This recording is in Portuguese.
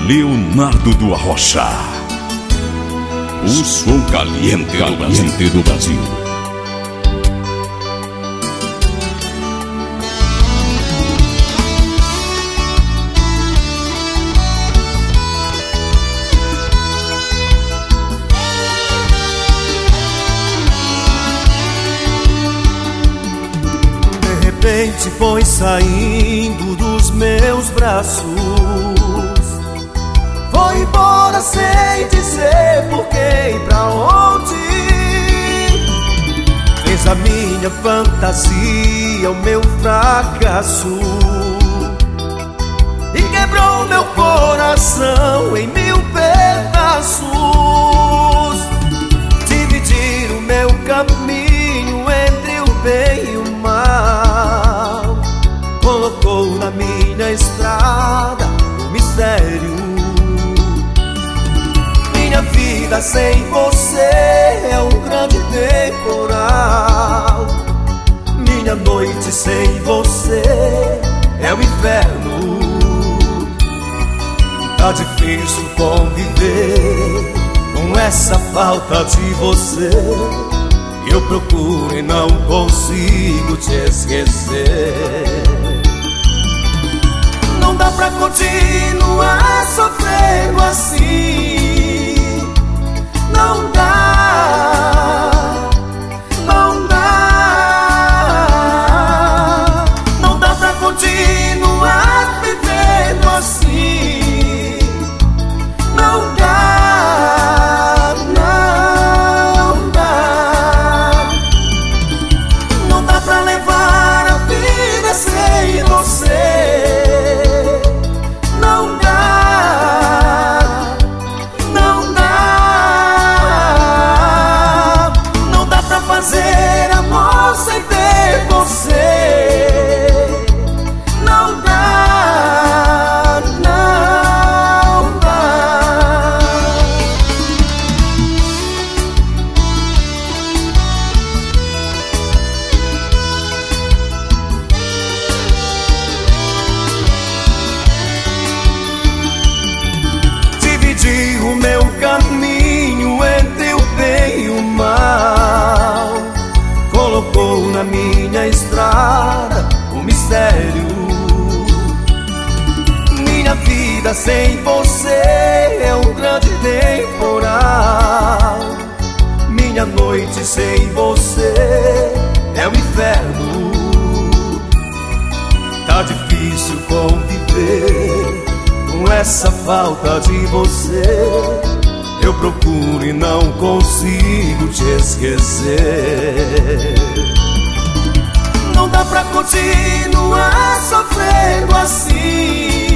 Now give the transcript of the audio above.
Leonardo do Arrocha, o som caliente do Brasil. De repente foi saindo dos meus braços, foi embora sem dizer porquê e pra onde. Fez a minha fantasia o meu fracasso e quebrou meu coração em 1000 pedaços. Dividir o meu caminho entre o bem e o mal, colocou na minha estrada um mistério. Minha vida sem você é um grande temporal. Minha noite sem você é o inferno. Tá difícil conviver com essa falta de você. Eu procuro e não consigo te esquecer. Não dá pra continuar sofrendo assim. Não dá, não dá. Não dá pra continuar vivendo assim. Não dá, não dá. Não dá pra levar a vida sem você. Não dá, não dá. Não dá pra fazer amor sem ter você. Não dá, não dá. Dividi o meu caminho entre o bem e o mal, colocou na minha estrada um mistério. Minha vida sem você é um grande temporal. Minha noite sem você é um inferno. Tá difícil conviver com essa falta de você. Eu procuro e não consigo te esquecer. Não dá pra continuar sofrendo assim.